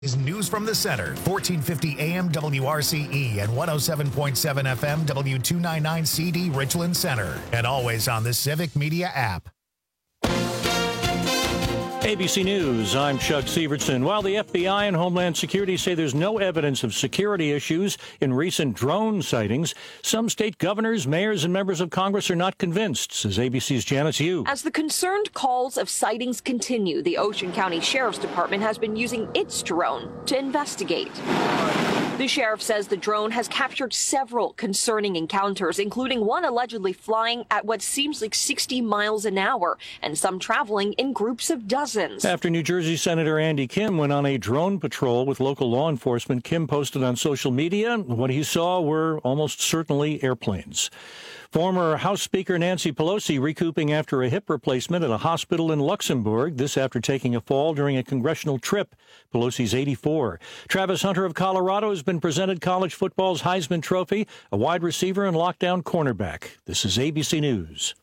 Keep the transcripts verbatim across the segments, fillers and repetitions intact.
Is News from the Center, fourteen fifty A M W R C E and one oh seven point seven F M W two ninety-nine C D Richland Center, and always on the Civic Media app. A B C News, I'm Chuck Severson. While the F B I and Homeland Security say there's no evidence of security issues in recent drone sightings, some state governors, mayors, and members of Congress are not convinced, says A B C's Janice Yu. As the concerned calls of sightings continue, the Ocean County Sheriff's Department has been using its drone to investigate. The sheriff says the drone has captured several concerning encounters, including one allegedly flying at what seems like sixty miles an hour, and some traveling in groups of dozens. After New Jersey Senator Andy Kim went on a drone patrol with local law enforcement, Kim posted on social media what he saw were almost certainly airplanes. Former House Speaker Nancy Pelosi recouping after a hip replacement at a hospital in Luxembourg, this after taking a fall during a congressional trip. Pelosi's eighty-four. Travis Hunter of Colorado has been presented college football's Heisman Trophy, a wide receiver and lockdown cornerback. This is A B C News.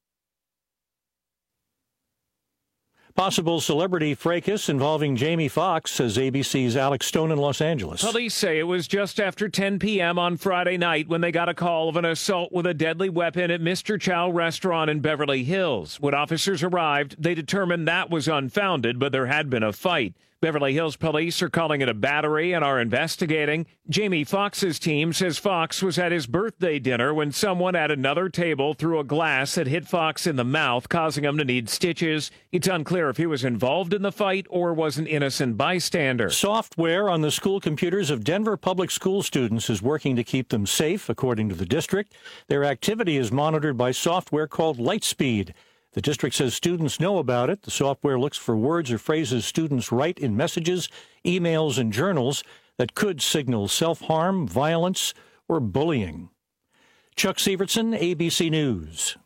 Possible celebrity fracas involving Jamie Foxx, says A B C's Alex Stone in Los Angeles. Police say it was just after ten p.m. on Friday night when they got a call of an assault with a deadly weapon at Mister Chow restaurant in Beverly Hills. When officers arrived, they determined that was unfounded, but there had been a fight. Beverly Hills police are calling it a battery and are investigating. Jamie Foxx's team says Foxx was at his birthday dinner when someone at another table threw a glass that hit Foxx in the mouth, causing him to need stitches. It's unclear if he was involved in the fight or was an innocent bystander. Software on the school computers of Denver public school students is working to keep them safe, according to the district. Their activity is monitored by software called Lightspeed. The district says students know about it. The software looks for words or phrases students write in messages, emails, and journals that could signal self-harm, violence, or bullying. Chuck Severson, A B C News.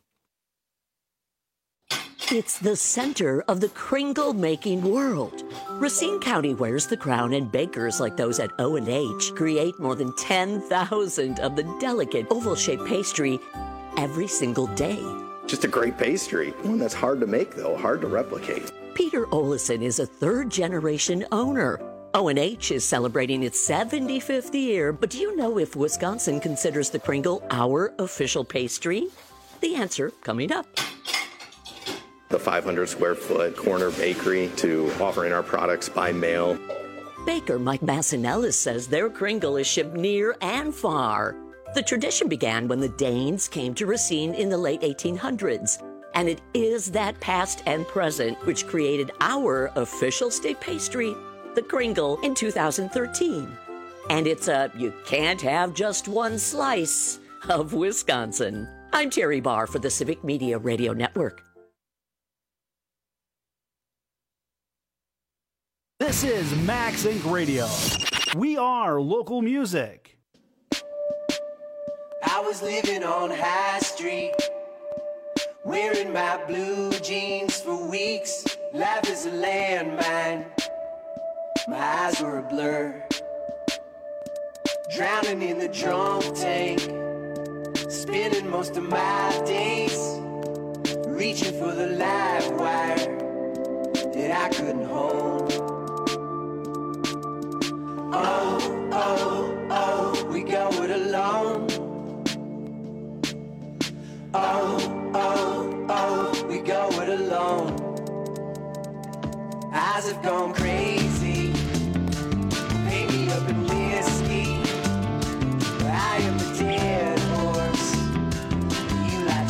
It's the center of the Kringle-making world. Racine County wears the crown, and bakers like those at O and H create more than ten thousand of the delicate oval-shaped pastry every single day. Just a great pastry. One that's hard to make, though, hard to replicate. Peter Olison is a third-generation owner. O and H is celebrating its seventy-fifth year, but do you know if Wisconsin considers the Kringle our official pastry? The answer coming up. The five hundred square foot corner bakery to offering our products by mail. Baker Mike Massinellis says their Kringle is shipped near and far. The tradition began when the Danes came to Racine in the late eighteen hundreds, and it is that past and present which created our official state pastry, the Kringle, in two thousand thirteen. And it's a you can't have just one slice of Wisconsin. I'm Terry Barr for the Civic Media Radio Network. This is Max Inc Radio. We are local music. I was living on High Street, wearing my blue jeans for weeks. Life is a landmine, my eyes were a blur. Drowning in the drunk tank, spending most of my days reaching for the live wire that I couldn't hold. Oh, oh, oh, we go it alone. Oh, oh, oh, we go it alone. Eyes have gone crazy, paint me up in whiskey. I am the dead horse you like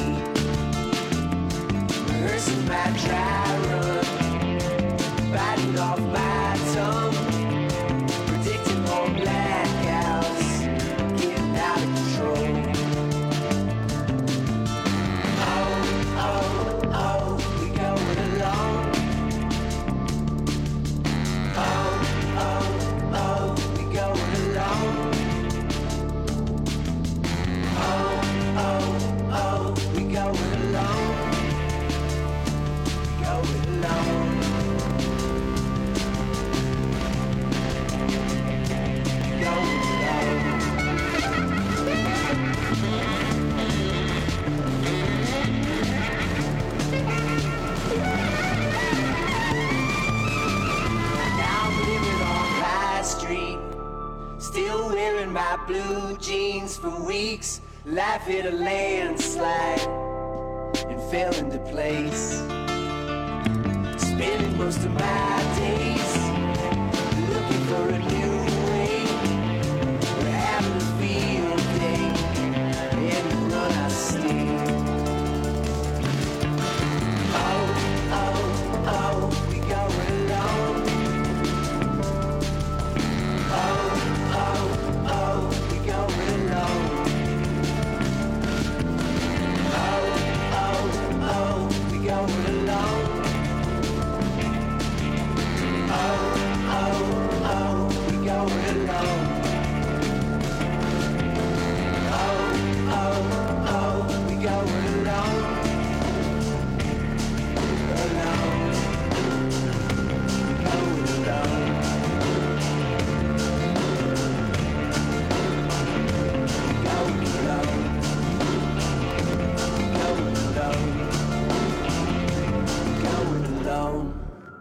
to lead. Rehearsing my dry run, biting off my tongue, predicting more blackouts, getting out of control. Oh, oh, we go it alone. wearing my blue jeans for weeks. Life hit a landslide and fell into place. Spending most of my days looking for a new way. We're having a field day and the run I stay. Oh, oh, oh, we going alone. Oh, oh, oh, we going alone. Oh, oh, oh, we going alone. Oh, oh, oh, we going alone. Oh, oh, oh, we going alone. Alone. Going alone. Going alone. Going alone. Going alone.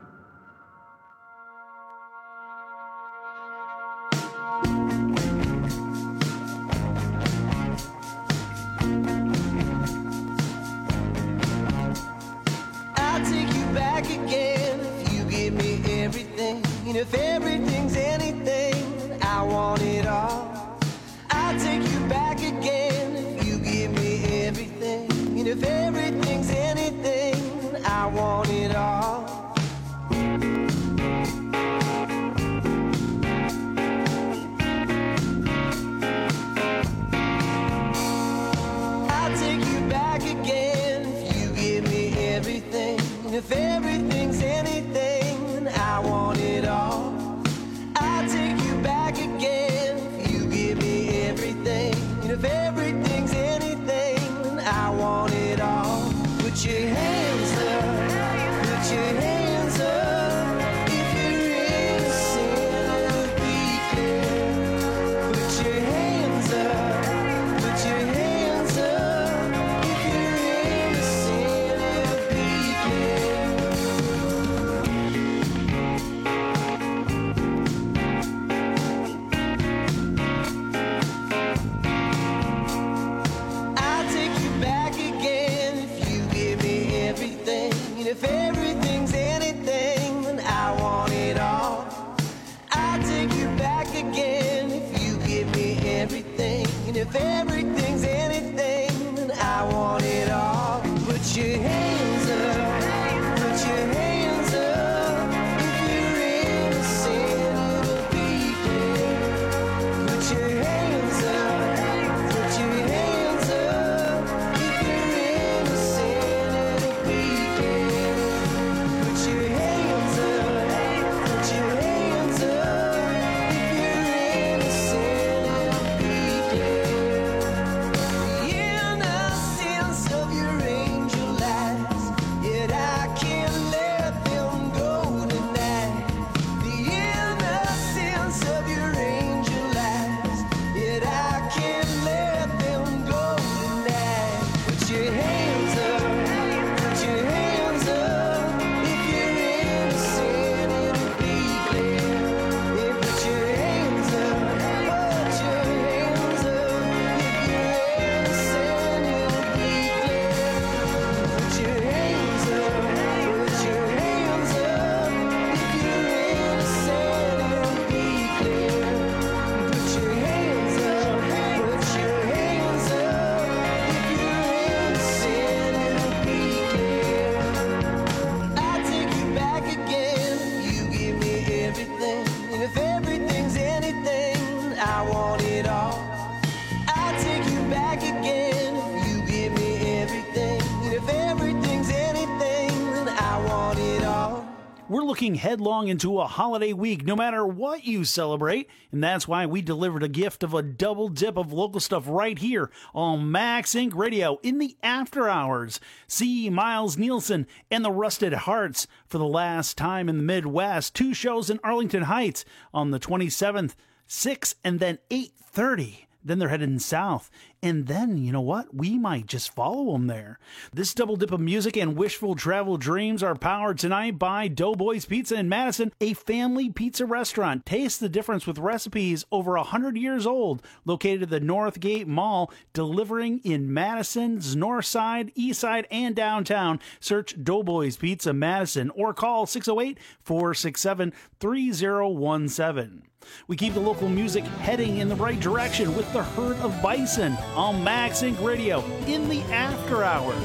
I'll take you back again if you give me everything. And if everything's anything, I want it all. I'll take you back again if you give me everything. And if everything's anything, I want it all. I'll take you back again if you give me everything. And if everything's anything, I want it all. I'll take you back again if you give me everything. And if everything's anything, I want it all. Put your hands up, put your hands up. If you're innocent, it'll be clear. Put your hands up, put your hands up. If you're innocent, it'll be clear. I'll take you back again if you give me everything. And if everything's anything, then I want it all. I'll take you back again if you give me everything. And if everything's anything, then I want it all. Put your hands up, put your hands up. If you're innocent, it'll be clear. Put your hands up, put your hands up. If you're innocent, it'll be clear. Put your hands up, put your hands up. If you're innocent, it'll be clear. The innocence of your angel eyes, yet I can't let them go tonight. The innocence of your angel eyes, yet I can't let them go tonight. Put your hands up, put your hands up. If you're innocent, it'll be clear. Yeah, put your hands up, put your hands up. If you're innocent, it'll be clear. Put your hands up, put your hands up. If you're innocent, it'll be clear. Put your hands up, put your hands up. If you're innocent, it'll be clear. I'll take you back again if you give me everything. And if everything's anything, I want it all. I'll take you back again if you give me everything. And if everything's anything, then I want it all. We're looking headlong into a holiday week, no matter what you celebrate, and that's why we delivered a gift of a double dip of local stuff right here on Max Inc Radio in the after hours. See Miles Nielsen and the Rusted Hearts for the last time in the Midwest. Two shows in Arlington Heights on the twenty-seventh, six and then eight thirty. Then they're heading south and then, you know what? We might just follow them there. This double dip of music and wishful travel dreams are powered tonight by Doughboys Pizza in Madison, a family pizza restaurant. Taste the difference with recipes over one hundred years old, located at the Northgate Mall, delivering in Madison's North Side, East Side, and downtown. Search Doughboys Pizza Madison or call six oh eight, four six seven, three oh one seven. We keep the local music heading in the right direction with the Herd of Bison on Max Inc Radio in the After Hours.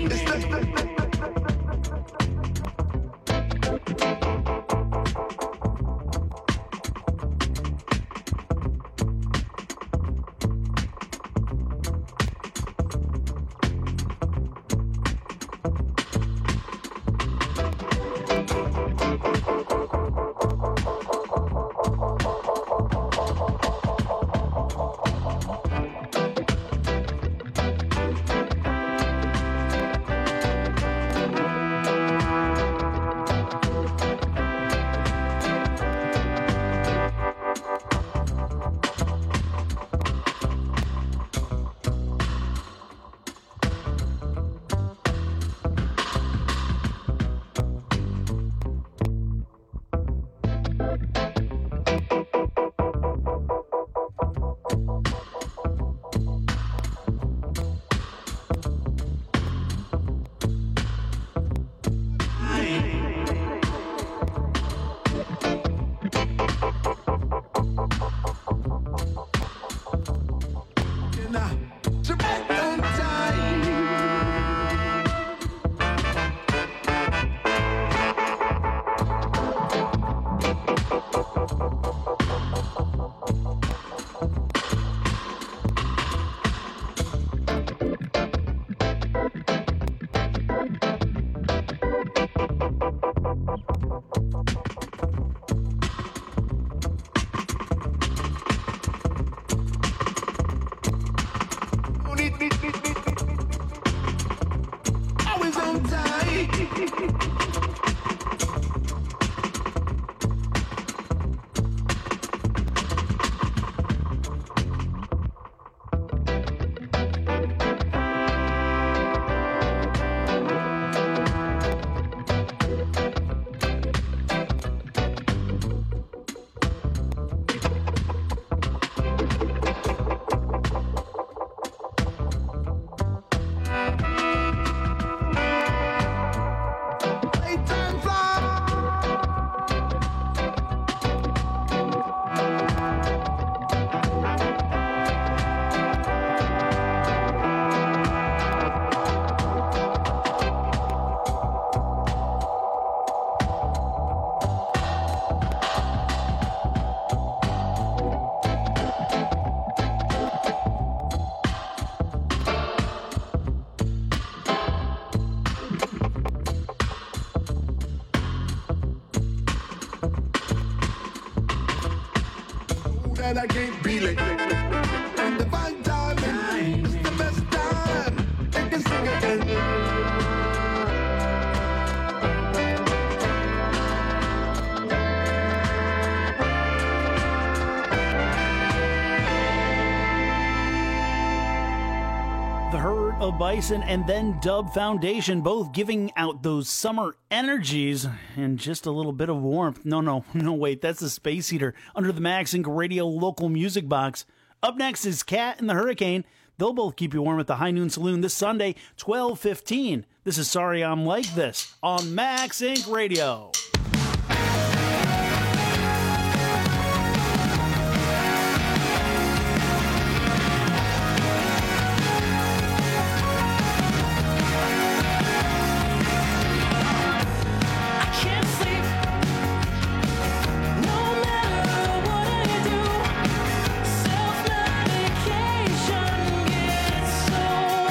And I can't be late. And the fine time is the best time. They can sing again. The Herd of Bison and then Dub Foundation, both giving out those summer energies and just a little bit of warmth. No, no, no, wait, that's the Space Heater under the Max Inc Radio local music box. Up next is Cat and the Hurricane. They'll both keep you warm at the High Noon Saloon this Sunday, twelve fifteen. This is Sorry I'm Like This on Max Inc Radio.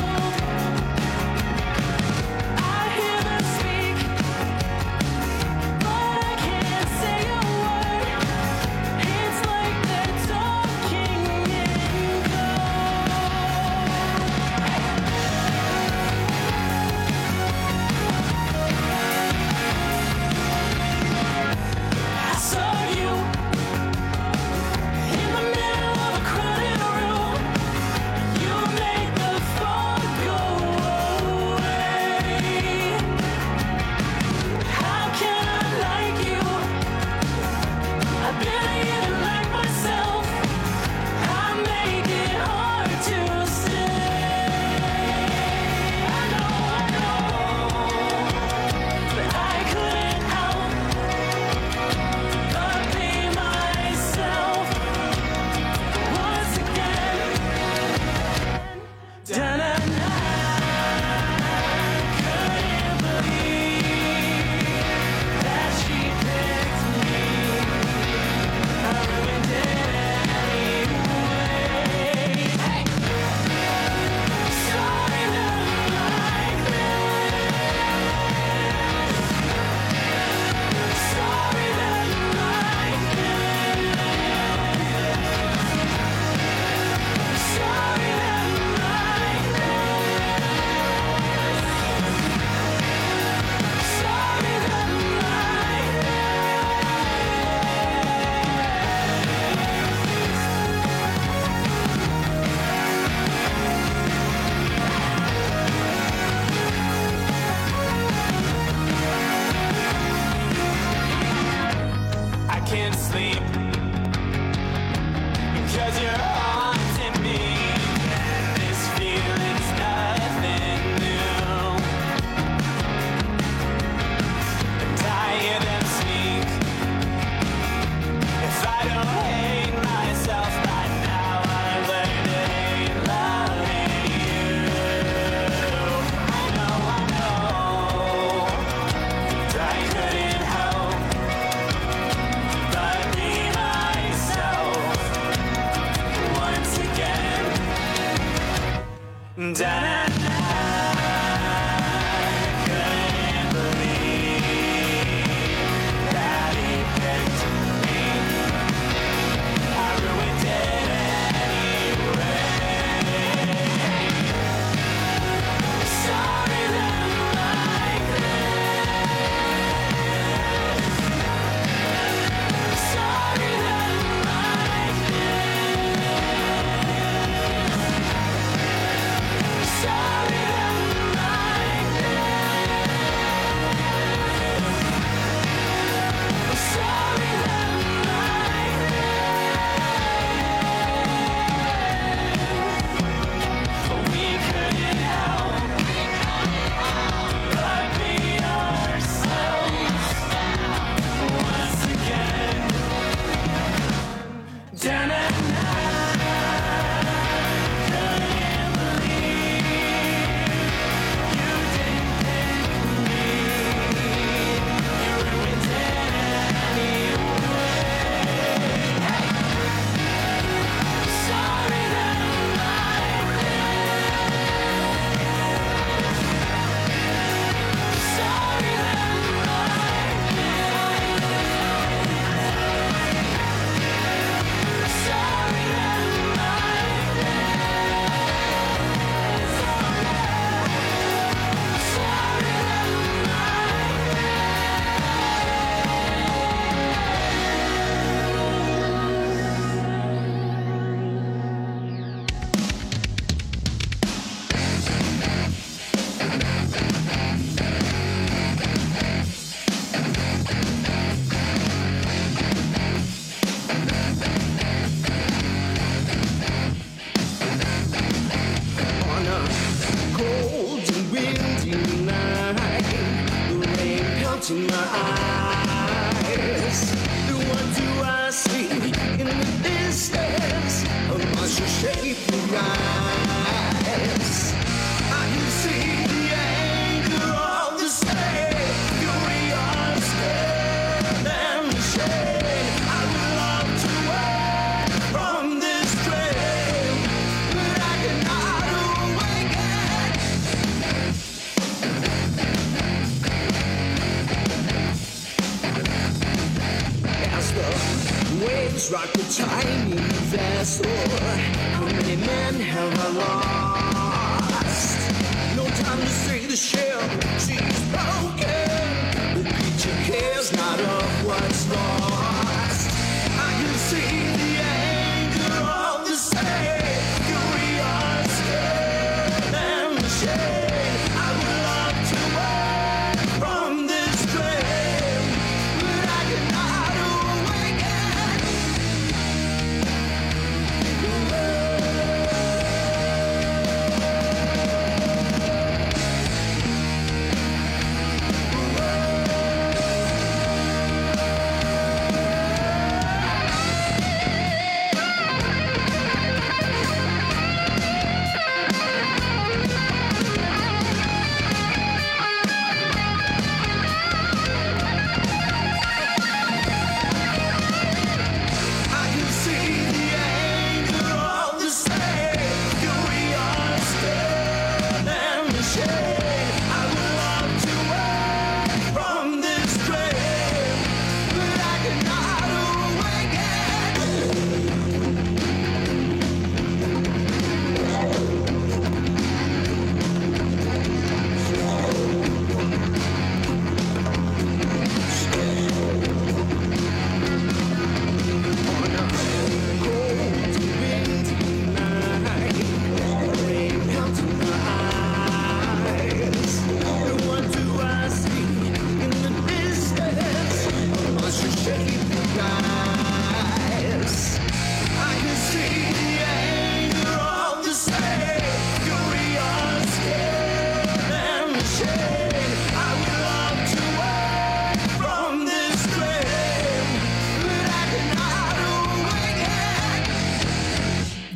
I hear them speak.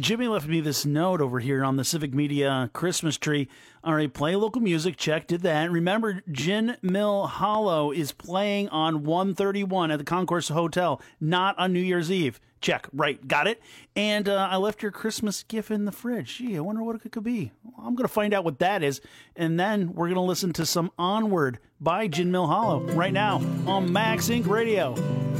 Jimmy left me this note over here on the Civic Media Christmas tree. All right, play local music. Check, did that. Remember, Gin Mill Hollow is playing on one thirty-one at the Concourse Hotel, not on New Year's Eve. Check, right, got it. And uh, I left your Christmas gift in the fridge. Gee, I wonder what it could be. I'm going to find out what that is. And then we're going to listen to some Onward by Gin Mill Hollow right now on Max Inc Radio.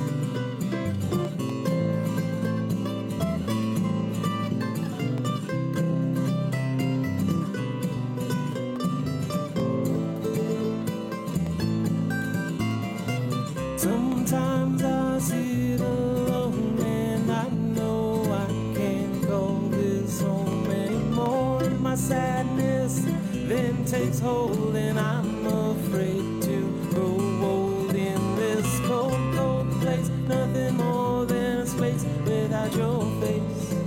Sometimes I sit alone and I know I can't call this home anymore. My sadness then takes hold and I'm afraid to grow old in this cold, cold place. Nothing more than a space without your face.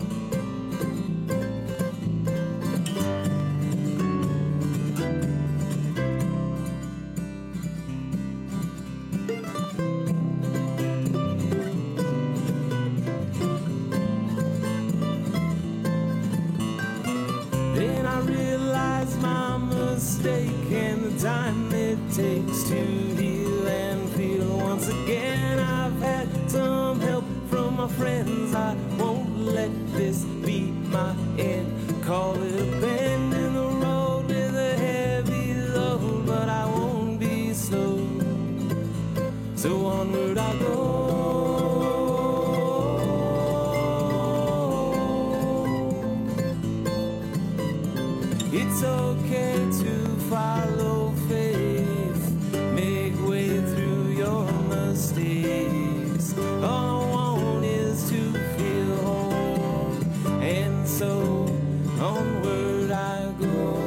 And the time it takes to heal and feel once again. I've had some help from my friends. I won't let this be my end. Call it a bend in the road with a heavy load, but I won't be slow. So onward I go. It's okay to follow faith, make way through your mistakes. All I want is to feel home, and so onward I go.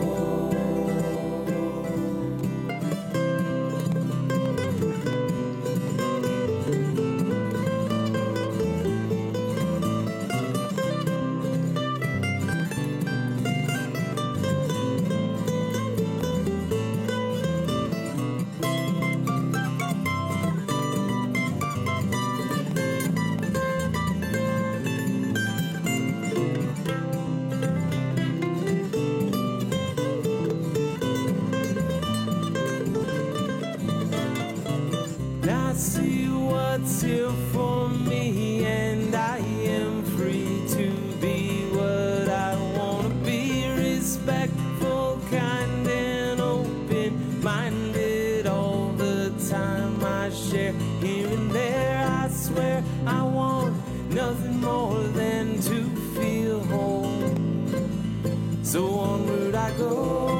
What's here for me, and I am free to be what I want to be. Respectful, kind, and open-minded all the time. I share here and there. I swear I want nothing more than to feel home. So onward I go.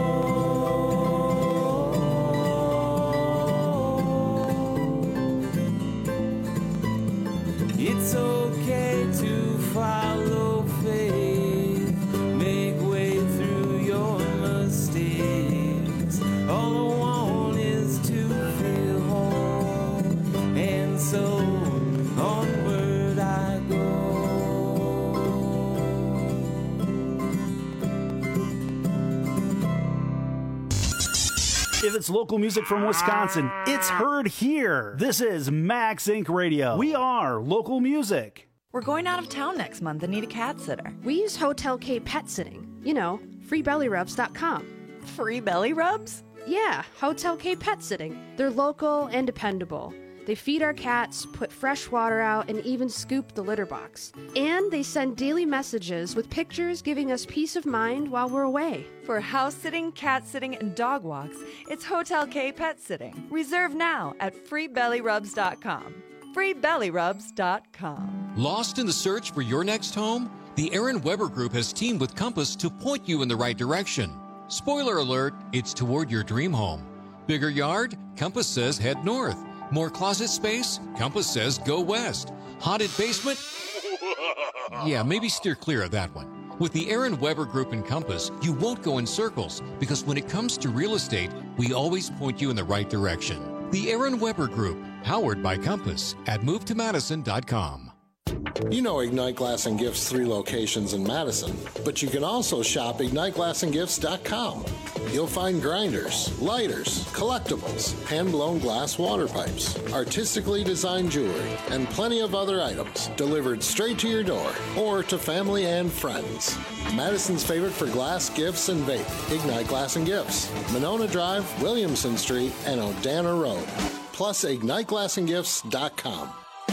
It's okay to follow faith, make way through your mistakes. All I want is to feel home, and so onward I go. If it's local music from Wisconsin, it's heard here. This is Max Inc Radio. We are local music. We're going out of town next month and need a cat sitter. We use Hotel K Pet Sitting. You know, free belly rubs dot com. Free belly rubs? Yeah, Hotel K Pet Sitting. They're local and dependable. They feed our cats, put fresh water out, and even scoop the litter box. And they send daily messages with pictures giving us peace of mind while we're away. For house sitting, cat sitting, and dog walks, it's Hotel K Pet Sitting. Reserve now at free belly rubs dot com. free belly rubs dot com. Lost in the search for your next home? The Aaron Weber Group has teamed with Compass to point you in the right direction. Spoiler alert, it's toward your dream home. Bigger yard? Compass says head north. More closet space? Compass says go west. Haunted basement? Yeah, maybe steer clear of that one. With the Aaron Weber Group and Compass, you won't go in circles because when it comes to real estate, we always point you in the right direction. The Aaron Weber Group, powered by Compass at move to madison dot com. You know Ignite Glass and Gifts' three locations in Madison, but you can also shop ignite glass and gifts dot com. You'll find grinders, lighters, collectibles, hand-blown glass water pipes, artistically designed jewelry, and plenty of other items delivered straight to your door or to family and friends. Madison's favorite for glass, gifts, and vape, Ignite Glass and Gifts, Monona Drive, Williamson Street, and Odana Road. Plus, ignite glass and gifts dot com.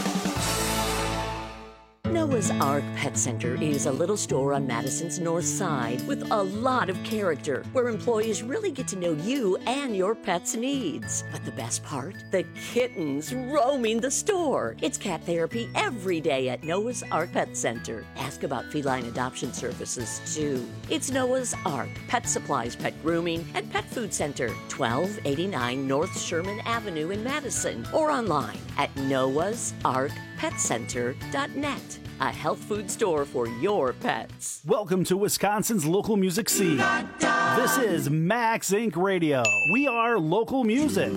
Noah's Ark Pet Center is a little store on Madison's north side with a lot of character where employees really get to know you and your pet's needs. But the best part? The kittens roaming the store. It's cat therapy every day at Noah's Ark Pet Center. Ask about feline adoption services, too. It's Noah's Ark Pet Supplies, Pet Grooming, and Pet Food Center, twelve eighty-nine North Sherman Avenue in Madison, or online at noahs ark pet center dot net. A health food store for your pets. Welcome to Wisconsin's local music scene. This is Max Incorporated. Radio. We are local music.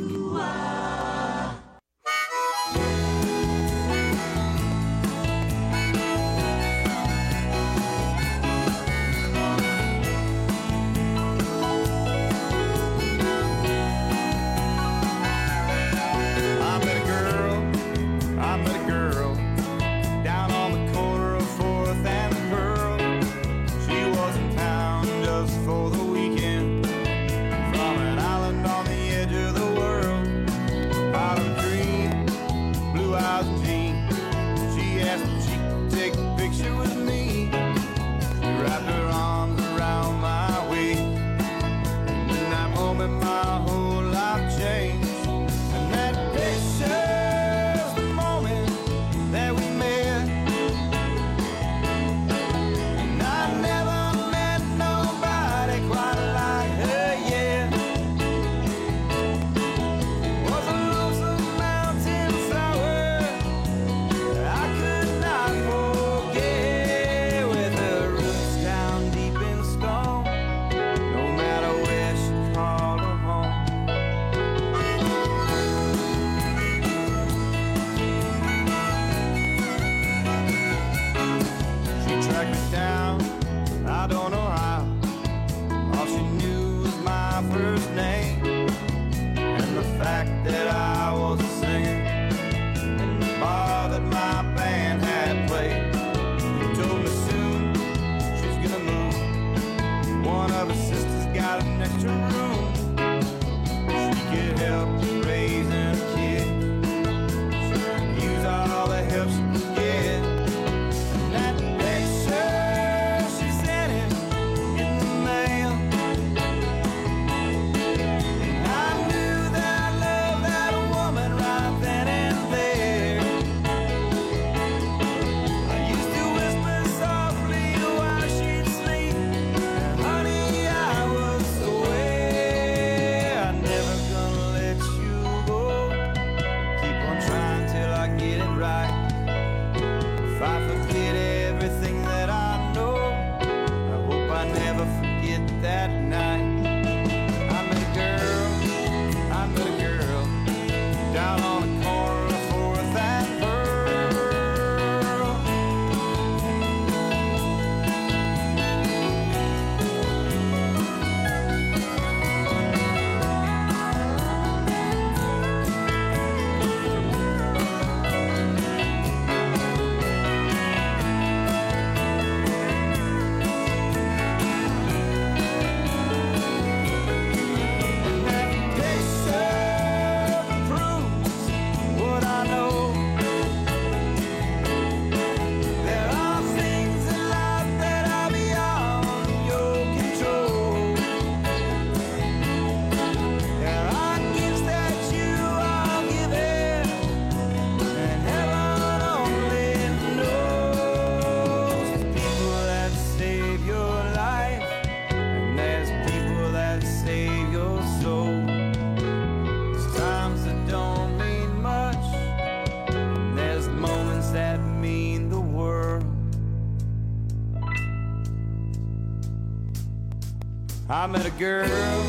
I met a girl,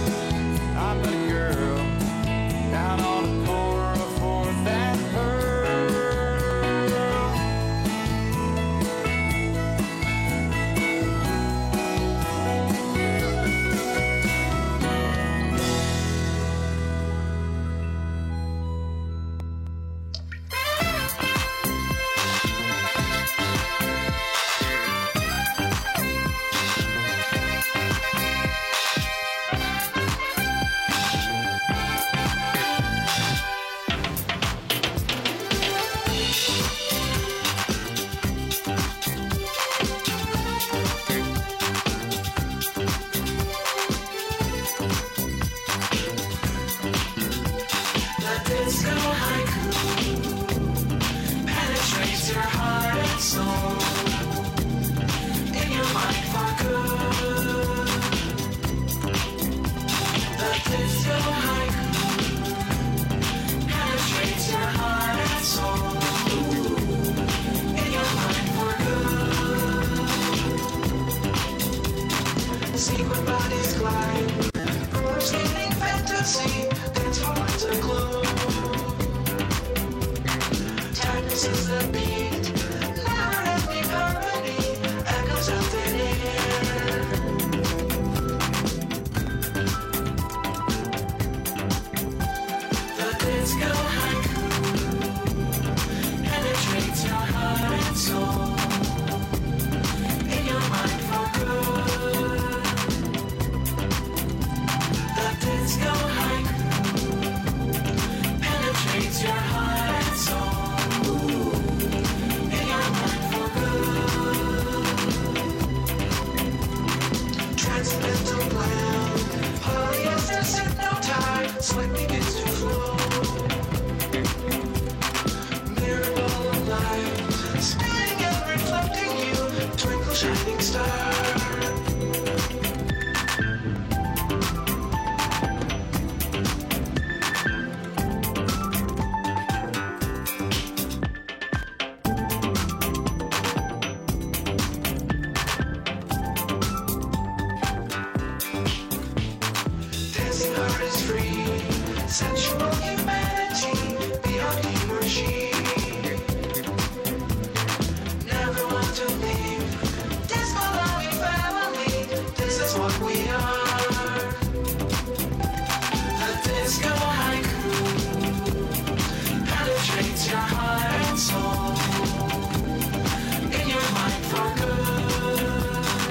I met a girl down on the corner of Fourth and Pearl. Sequin bodies glide. Roller skating fantasy. Dance floors aglow. Tightness is the beat. Never-ending harmony echoes out the air. The disco haiku penetrates your heart and soul. In your mind for good. The disco haiku penetrates your heart and soul. In your mind for good. Transcendental glam. Polyester hypnotized. Sweat begins to flow. Mirror ball of light. Spinning and reflecting you. Twinkle shining star. Dancing heart is free. Sensual humanity. Beyond he or she. Never want to leave. This belonging family. This is what we are. The disco haiku penetrates your heart and soul. In your mind for good.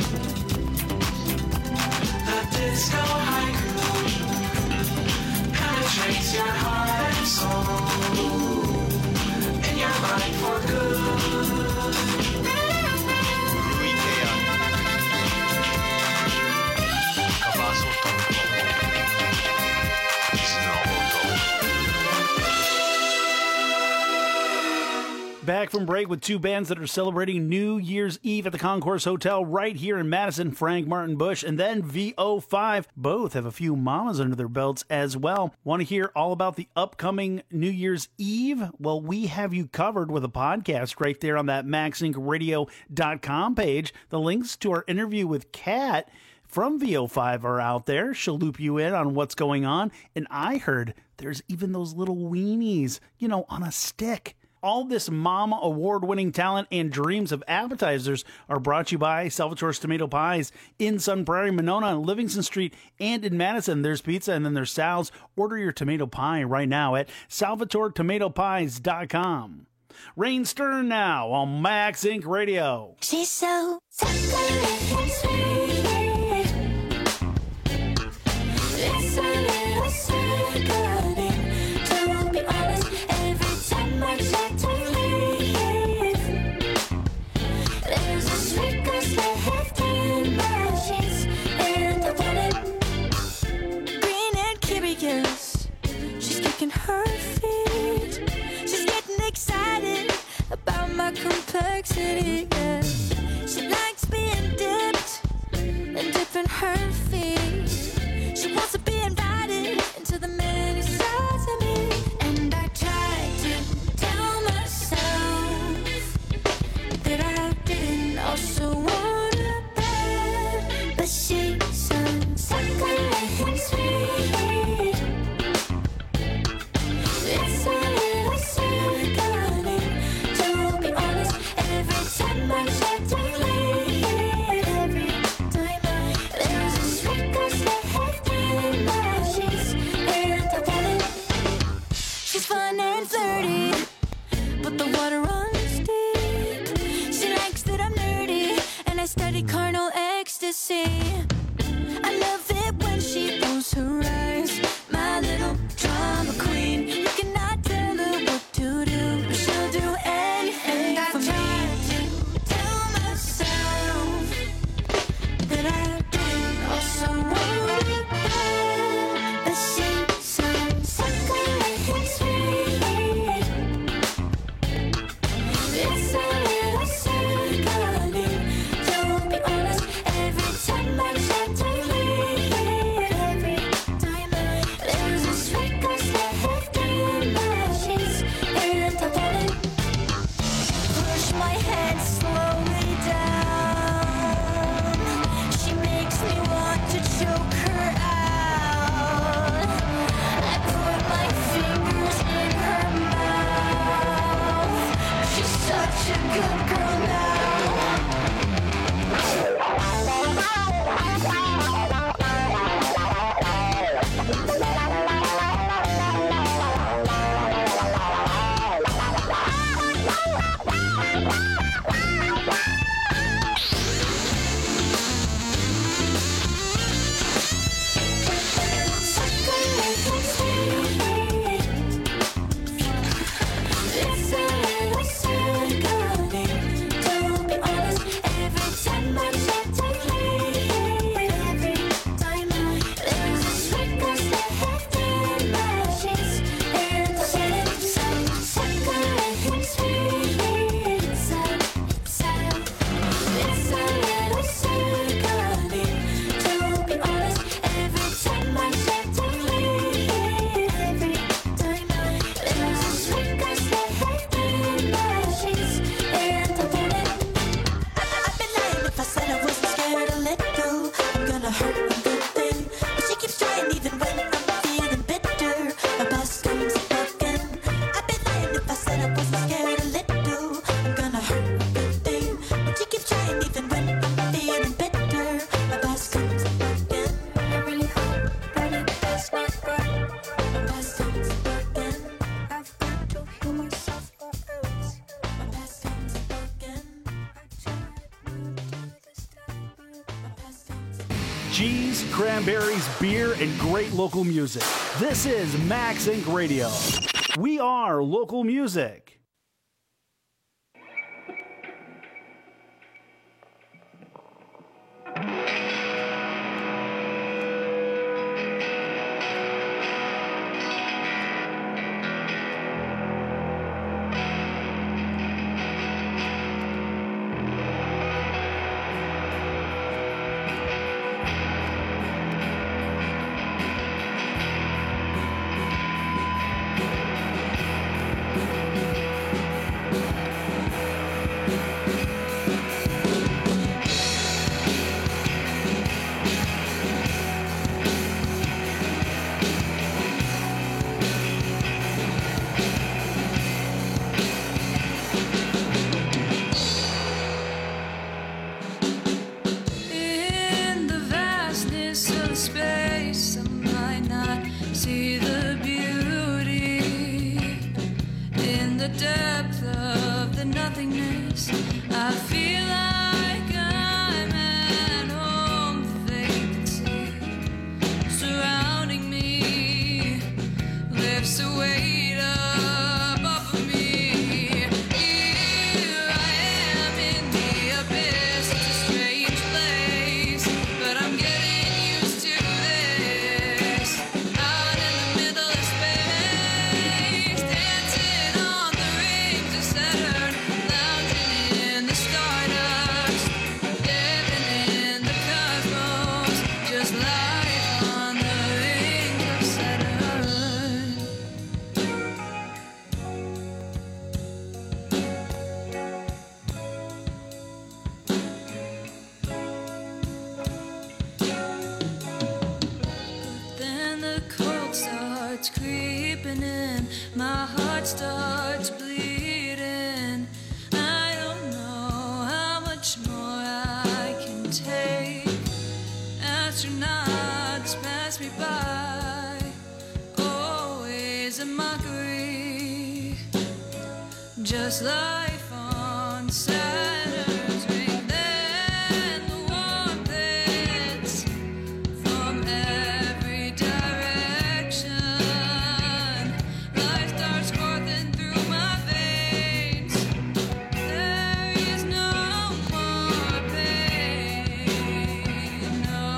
The disco haiku penetrates your heart and soul. In your mind for good. Back from break with two bands that are celebrating New Year's Eve at the Concourse Hotel right here in Madison, Frank Martin Bush, and then V O five. Both have a few mamas under their belts as well. Want to hear all about the upcoming New Year's Eve? Well, we have you covered with a podcast right there on that max inc radio dot com page. The links to our interview with Kat from V O five are out there. She'll loop you in on what's going on. And I heard there's even those little weenies, you know, on a stick. All this Mama award-winning talent and dreams of appetizers are brought to you by Salvatore's Tomato Pies in Sun Prairie, Monona, on Livingston Street, and in Madison. There's pizza and then there's Sal's. Order your tomato pie right now at salvatore tomato pies dot com. Rain Stern now on Max Inc Radio. She's so sweet. It's a little sickening. To be honest, every time I try to leave, there's a sweet ghost left in my sheets, and I want it. Green and curious, she's kicking her feet. She's getting excited about my complexity. Yeah. She likes being dipped cheese, cranberries, beer, and great local music. This is Max Inc Radio. We are local music. Just life on Saturn's ring, then the warmth hits from every direction. Life starts coursing through my veins. There is no more pain, no.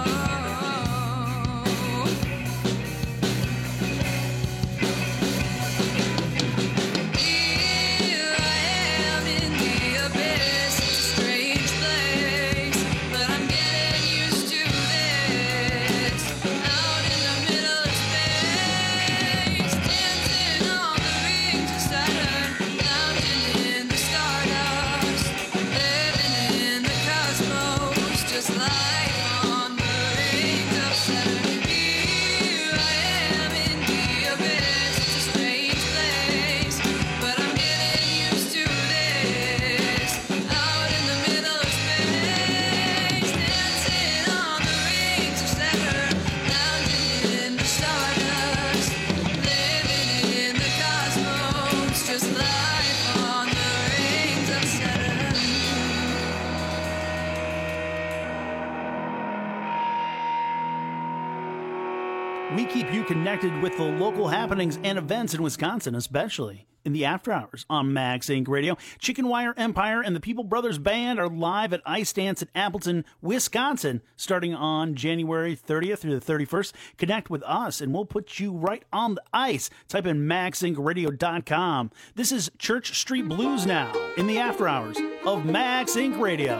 We keep you connected with the local happenings and events in Wisconsin, especially in the after hours on Max Inc Radio. Chicken Wire Empire and the People Brothers Band are live at Ice Dance at Appleton, Wisconsin, starting on January thirtieth through the thirty-first. Connect with us and we'll put you right on the ice. Type in max inc radio dot com. This is Church Street Blues now in the after hours of Max Inc Radio.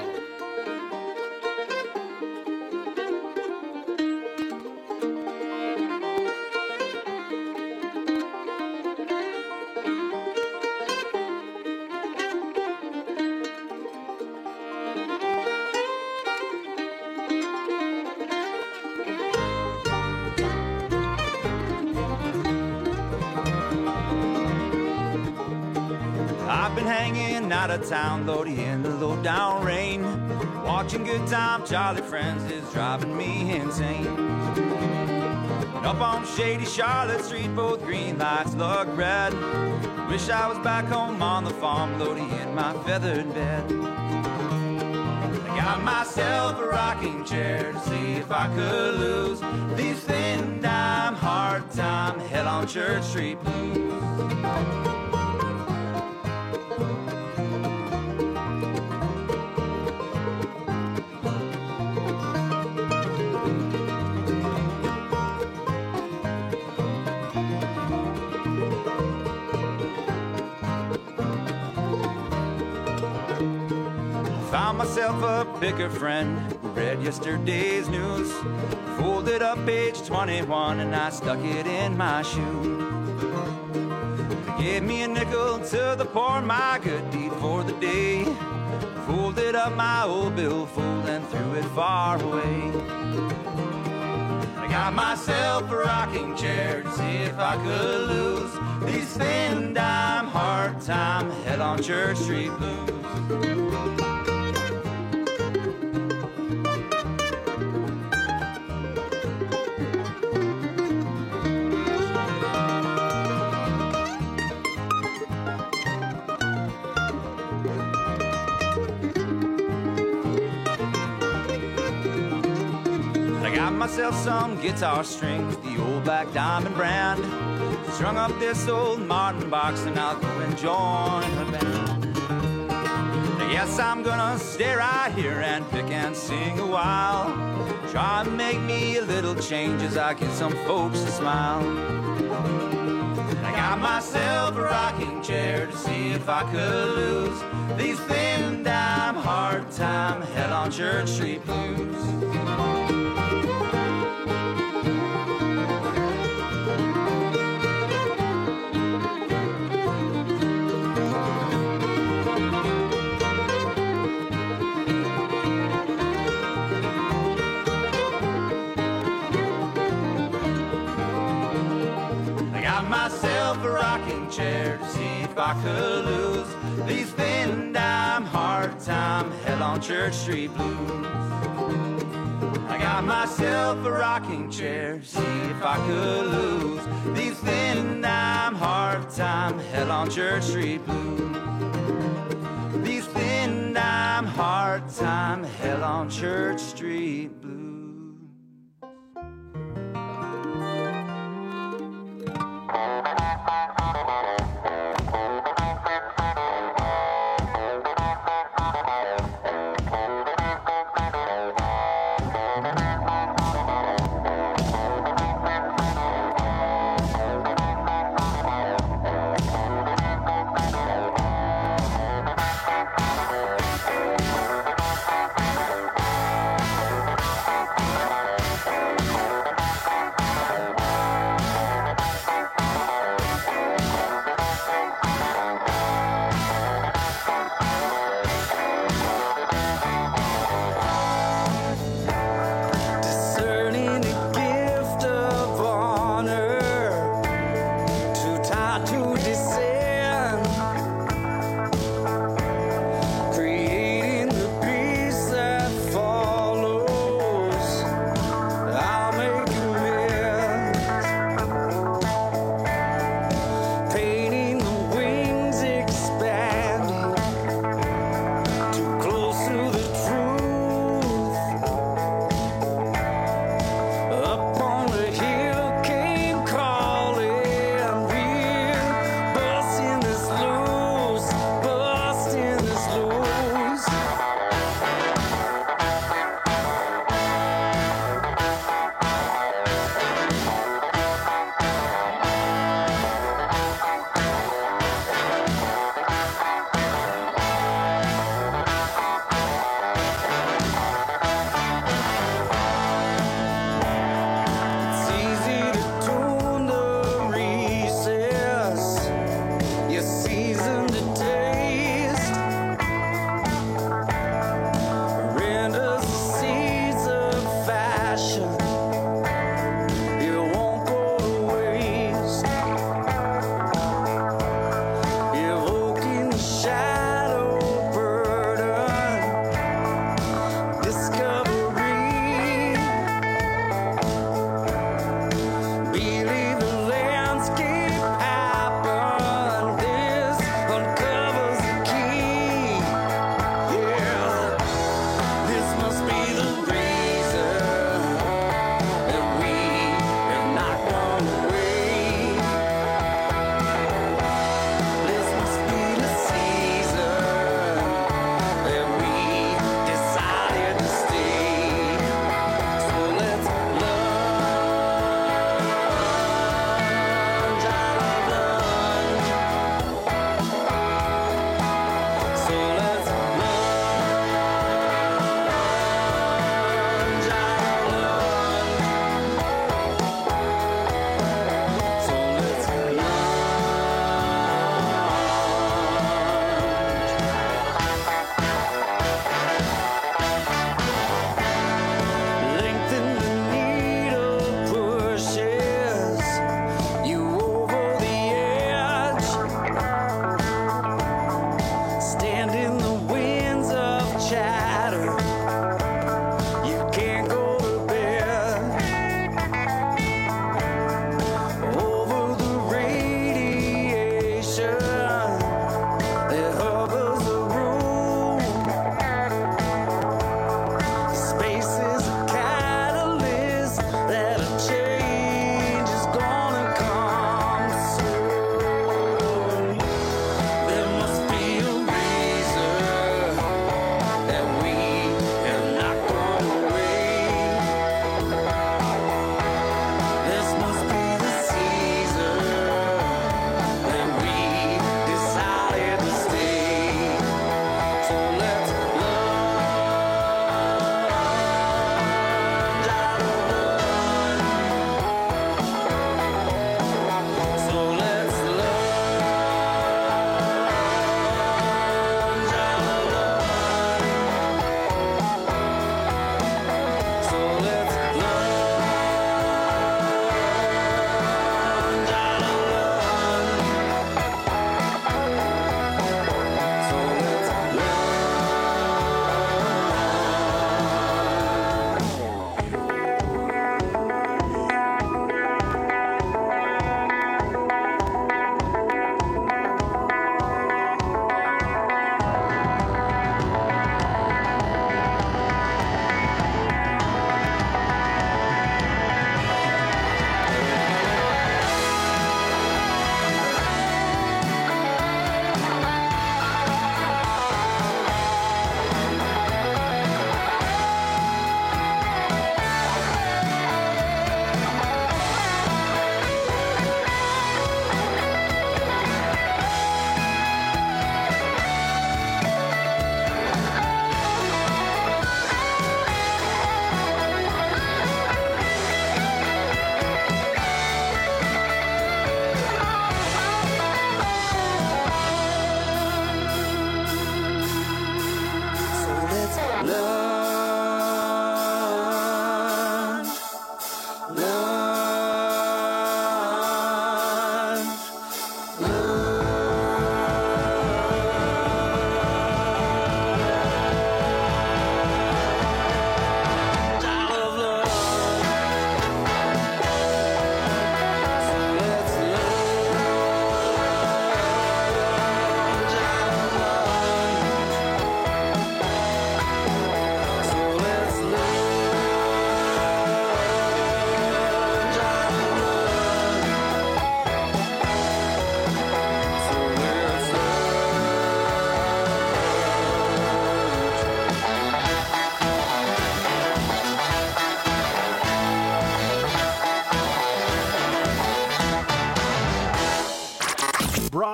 Out of town, though, the end of low down rain. Watching Good Time, Charlie Friends is driving me insane. Up on shady Charlotte Street, both green lights look red. Wish I was back home on the farm, Lodi in my feathered bed. I got myself a rocking chair to see if I could lose these thin dime, hard time, hell on Church Street blues. Found myself a picker friend who read yesterday's news. Folded up page twenty-one and I stuck it in my shoe. They gave me a nickel to the poor, my good deed for the day. Folded up my old billfold and threw it far away. I got myself a rocking chair to see if I could lose these thin dime, hard time, hell on Church Street blues. Myself some guitar strings, the old Black Diamond brand. Strung up this old Martin box and I'll go and join the band. Yes, I'm gonna stay right here and pick and sing a while. Try and make me a little change as I get some folks to smile. I got myself a rocking chair to see if I could lose these thin dime, hard time, hell on Church Street blues. Myself a rocking chair to see if I could lose these thin dime, hard time, hell on Church Street blues. I got myself a rocking chair to see if I could lose these thin dime, hard time, hell on Church Street blues. These thin dime, hard time, hell on Church Street blues.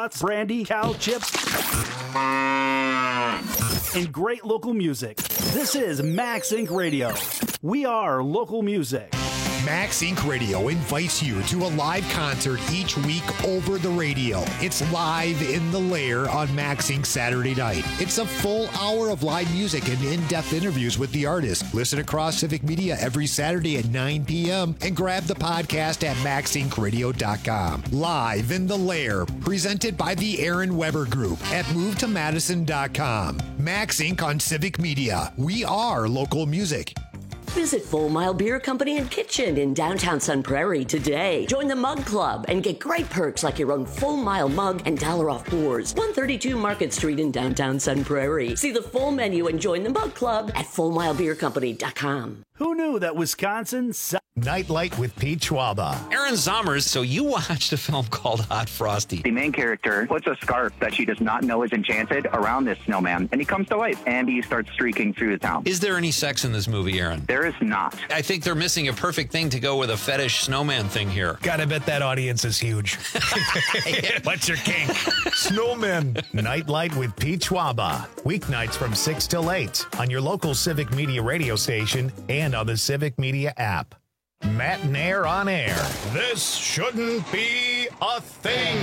dots, brandy, cow chips, and great local music. This is Max Incorporated. Radio. We are local music. Max Incorporated. Radio invites you to a live concert each week over the radio. It's Live in the Lair on Max Incorporated. Saturday night. It's a full hour of live music and in-depth interviews with the artist. Listen across Civic Media every Saturday at nine p.m. and grab the podcast at max inc radio dot com. Live in the Lair, presented by the Aaron Weber Group at move to madison dot com. Max Incorporated on Civic Media. We are local music. Visit Full Mile Beer Company and Kitchen in downtown Sun Prairie today. Join the Mug Club and get great perks like your own Full Mile mug and dollar off pours. one thirty-two Market Street in downtown Sun Prairie. See the full menu and join the Mug Club at full mile beer company dot com. Who knew that Wisconsin... Nightlight with Pete Schwaba. Aaron Zommers, so you watched a film called Hot Frosty. The main character puts a scarf that she does not know is enchanted around this snowman, and he comes to life, and he starts streaking through the town. Is there any sex in this movie, Aaron? There is not. I think they're missing a perfect thing to go with a fetish snowman thing here. Gotta bet that audience is huge. What's your kink? Snowmen. Nightlight with Pete Schwaba. Weeknights from six till eight on your local Civic Media radio station and on the Civic Media app. Matt Nair on air. This shouldn't be a thing.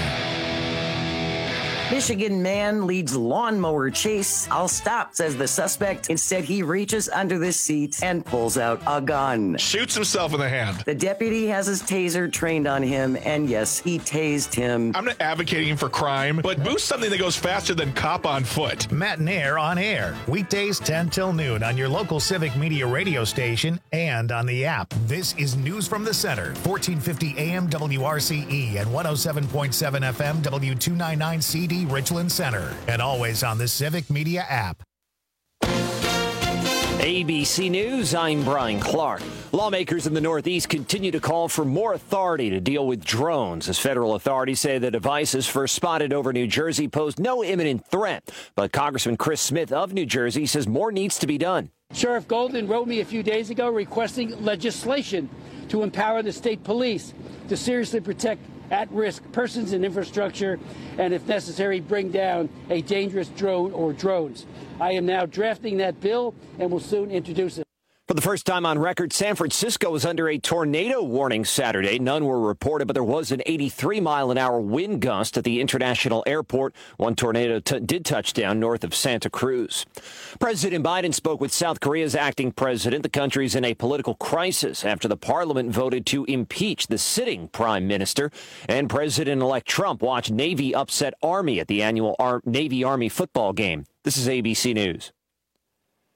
Michigan man leads lawnmower chase. I'll stop, says the suspect. Instead, he reaches under the seat and pulls out a gun. Shoots himself in the hand. The deputy has his taser trained on him, and yes, he tased him. I'm not advocating for crime, but boost something that goes faster than cop on foot. Matt Nair on air. Weekdays ten till noon on your local Civic Media radio station and on the app. This is News from the Center, fourteen fifty A M W R C E and one oh seven point seven F M W two ninety-nine C D Richland Center, and always on the Civic Media app. A B C News, I'm Brian Clark. Lawmakers in the Northeast continue to call for more authority to deal with drones, as federal authorities say the devices first spotted over New Jersey posed no imminent threat. But Congressman Chris Smith of New Jersey says more needs to be done. Sheriff Golden wrote me a few days ago requesting legislation to empower the state police to seriously protect at-risk persons and infrastructure, and if necessary, bring down a dangerous drone or drones. I am now drafting that bill and will soon introduce it. For the first time on record, San Francisco was under a tornado warning Saturday. None were reported, but there was an eighty-three mile an hour wind gust at the international airport. One tornado t- did touch down north of Santa Cruz. President Biden spoke with South Korea's acting president. The country's in a political crisis after the parliament voted to impeach the sitting prime minister. And President-elect Trump watched Navy upset Army at the annual Ar- Navy-Army football game. This is A B C News.